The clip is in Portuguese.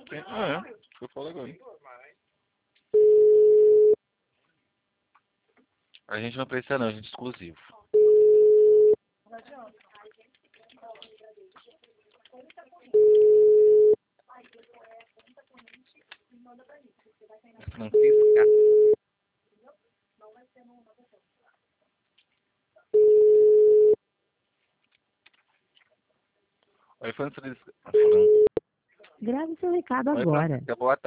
Ah, é? Eu falo agora. A gente não precisa não, a gente é exclusivo. Francisca. Oi, Francisca. Grave seu recado Oi, agora. Francisca, boa tarde.